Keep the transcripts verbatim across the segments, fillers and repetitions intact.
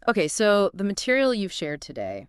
Okay, so the material you've shared today,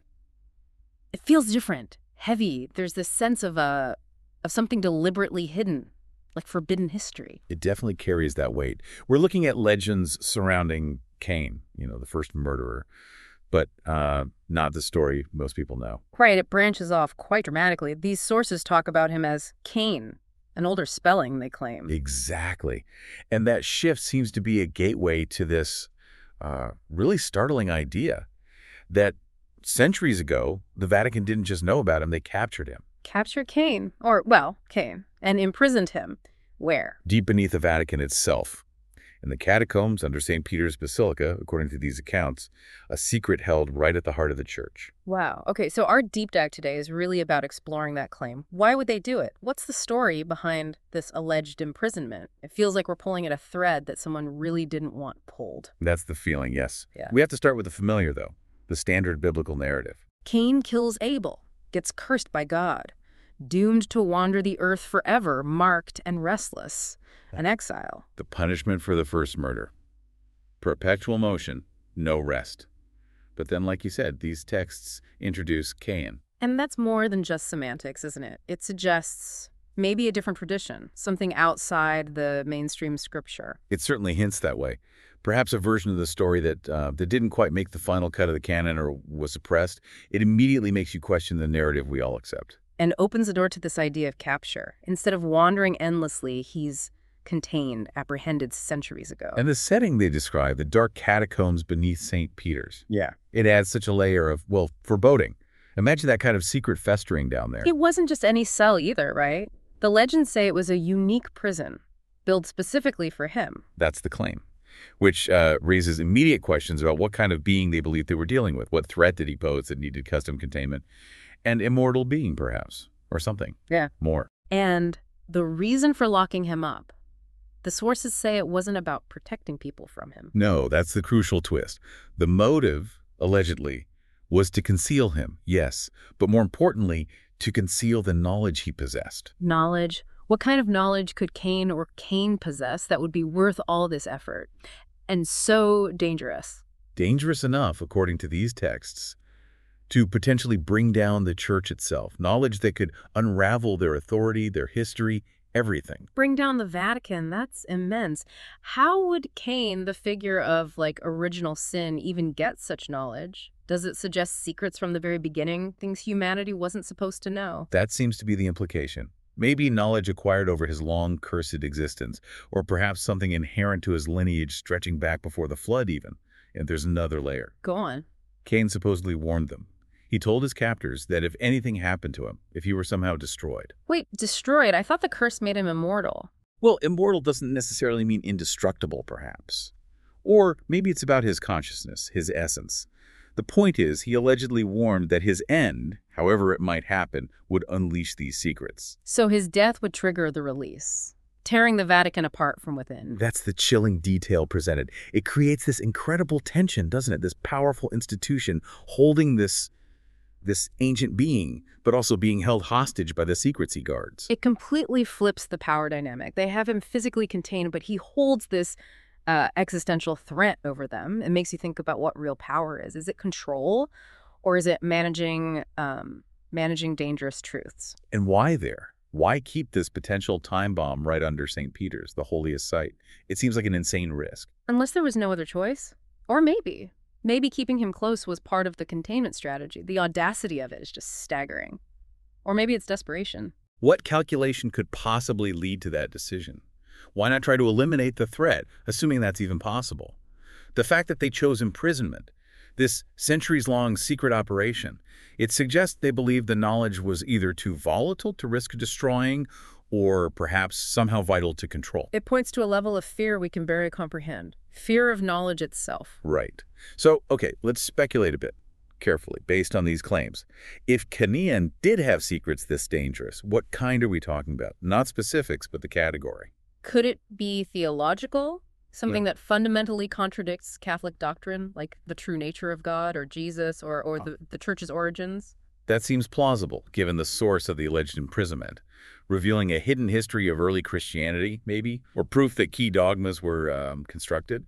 it feels different, heavy. There's this sense of a of something deliberately hidden, like forbidden history. It definitely carries that weight. We're looking at legends surrounding Cain, you know, the first murderer, but uh, not the story most people know. Right, it branches off quite dramatically. These sources talk about him as Cain, an older spelling, they claim. Exactly. And that shift seems to be a gateway to this uh, really startling idea that centuries ago, the Vatican didn't just know about him, they captured him. Captured Cain, or, well, Cain, and imprisoned him. Where? Deep beneath the Vatican itself. In the catacombs under Saint Peter's Basilica, according to these accounts, a secret held right at the heart of the church. Wow. Okay, so our deep dive today is really about exploring that claim. Why would they do it? What's the story behind this alleged imprisonment? It feels like we're pulling at a thread that someone really didn't want pulled. That's the feeling, yes. Yeah. We have to start with the familiar, though, the standard biblical narrative. Cain kills Abel, gets cursed by God, doomed to wander the earth forever, marked and restless, an exile. The punishment for the first murder. Perpetual motion, no rest. But then, like you said, these texts introduce Cain. And that's more than just semantics, isn't it? It suggests maybe a different tradition, something outside the mainstream scripture. It certainly hints that way. Perhaps a version of the story that, uh, that didn't quite make the final cut of the canon or was suppressed. It immediately makes you question the narrative we all accept. And opens the door to this idea of capture. Instead of wandering endlessly, he's contained, apprehended centuries ago. And the setting they describe, the dark catacombs beneath Saint Peter's. Yeah. It adds such a layer of, well, foreboding. Imagine that kind of secret festering down there. It wasn't just any cell either, right? The legends say it was a unique prison, built specifically for him. That's the claim, which uh, raises immediate questions about what kind of being they believed they were dealing with. What threat did he pose that needed custom containment? An immortal being, perhaps, or something. Yeah. More. And the reason for locking him up, the sources say it wasn't about protecting people from him. No, that's the crucial twist. The motive, allegedly, was to conceal him, yes, but more importantly, to conceal the knowledge he possessed. Knowledge? What kind of knowledge could Cain or Cain possess that would be worth all this effort? And so dangerous. Dangerous enough, according to these texts, to potentially bring down the church itself. Knowledge that could unravel their authority, their history, everything. Bring down the Vatican, that's immense. How would Cain, the figure of, like, original sin, even get such knowledge? Does it suggest secrets from the very beginning, things humanity wasn't supposed to know? That seems to be the implication. Maybe knowledge acquired over his long, cursed existence, or perhaps something inherent to his lineage stretching back before the flood even. And there's another layer. Go on. Cain supposedly warned them. He told his captors that if anything happened to him, if he were somehow destroyed. Wait, destroyed? I thought the curse made him immortal. Well, immortal doesn't necessarily mean indestructible, perhaps. Or maybe it's about his consciousness, his essence. The point is, he allegedly warned that his end, however it might happen, would unleash these secrets. So his death would trigger the release, tearing the Vatican apart from within. That's the chilling detail presented. It creates this incredible tension, doesn't it? This powerful institution holding this this ancient being, but also being held hostage by the secrets he guards. It completely flips the power dynamic. They have him physically contained, but he holds this uh, existential threat over them. It makes you think about what real power is. Is it control, or is it managing, um, managing dangerous truths? And why there? Why keep this potential time bomb right under Saint Peter's, the holiest site? It seems like an insane risk. Unless there was no other choice. Or maybe. Maybe keeping him close was part of the containment strategy. The audacity of it is just staggering. Or maybe it's desperation. What calculation could possibly lead to that decision? Why not try to eliminate the threat, assuming that's even possible? The fact that they chose imprisonment, this centuries-long secret operation, it suggests they believed the knowledge was either too volatile to risk destroying or perhaps somehow vital to control. It points to a level of fear we can barely comprehend. Fear of knowledge itself. Right. So, okay, let's speculate a bit carefully based on these claims. If Cain did have secrets this dangerous, what kind are we talking about? Not specifics, but the category. Could it be theological? Something Yeah. that fundamentally contradicts Catholic doctrine, like the true nature of God or Jesus or, or the, the church's origins? That seems plausible, given the source of the alleged imprisonment. Revealing a hidden history of early Christianity, maybe, or proof that key dogmas were um, constructed.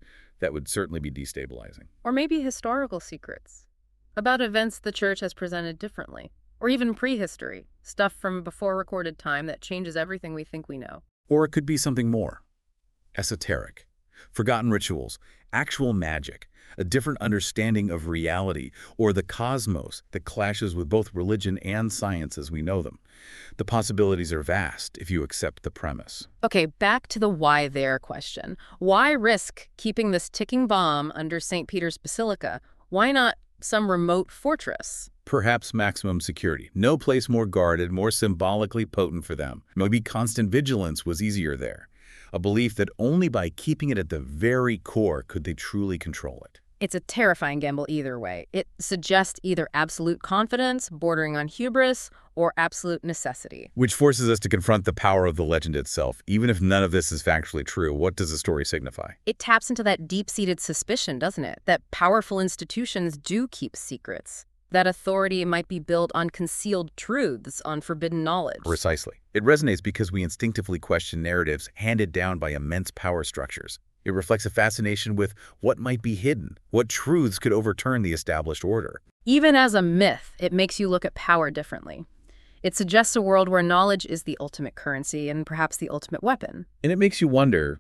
That would certainly be destabilizing. Or maybe historical secrets about events the church has presented differently. Or even prehistory, stuff from before recorded time that changes everything we think we know. Or it could be something more. Esoteric. Forgotten rituals, actual magic, a different understanding of reality, or the cosmos that clashes with both religion and science as we know them. The possibilities are vast if you accept the premise. Okay, back to the why there question. Why risk keeping this ticking bomb under Saint Peter's Basilica? Why not some remote fortress? Perhaps maximum security. No place more guarded, more symbolically potent for them. Maybe constant vigilance was easier there. A belief that only by keeping it at the very core could they truly control it. It's a terrifying gamble either way. It suggests either absolute confidence, bordering on hubris, or absolute necessity. Which forces us to confront the power of the legend itself. Even if none of this is factually true, what does the story signify? It taps into that deep-seated suspicion, doesn't it? That powerful institutions do keep secrets. That authority might be built on concealed truths, on forbidden knowledge. Precisely. It resonates because we instinctively question narratives handed down by immense power structures. It reflects a fascination with what might be hidden, what truths could overturn the established order. Even as a myth, it makes you look at power differently. It suggests a world where knowledge is the ultimate currency and perhaps the ultimate weapon. And it makes you wonder,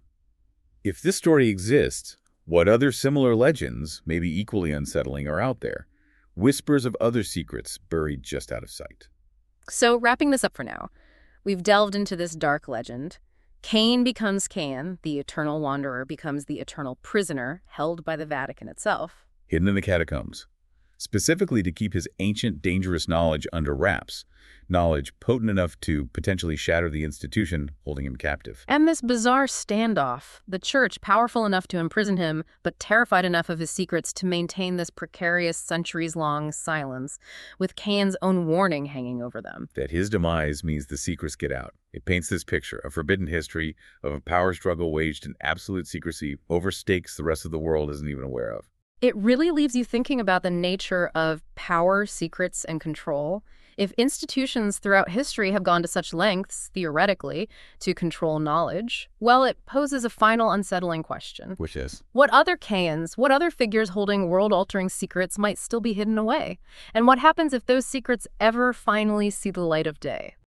if this story exists, what other similar legends, maybe equally unsettling, are out there? Whispers of other secrets buried just out of sight. So, wrapping this up for now, we've delved into this dark legend. Cain becomes Can, the eternal wanderer becomes the eternal prisoner held by the Vatican itself. Hidden in the catacombs, specifically to keep his ancient, dangerous knowledge under wraps, knowledge potent enough to potentially shatter the institution holding him captive. And this bizarre standoff, the church powerful enough to imprison him, but terrified enough of his secrets to maintain this precarious centuries-long silence, with Can's own warning hanging over them. That his demise means the secrets get out. It paints this picture, a forbidden history of a power struggle waged in absolute secrecy over stakes the rest of the world isn't even aware of. It really leaves you thinking about the nature of power, secrets, and control. If institutions throughout history have gone to such lengths, theoretically, to control knowledge, well, it poses a final unsettling question. Which is? What other Cains, what other figures holding world-altering secrets might still be hidden away? And what happens if those secrets ever finally see the light of day?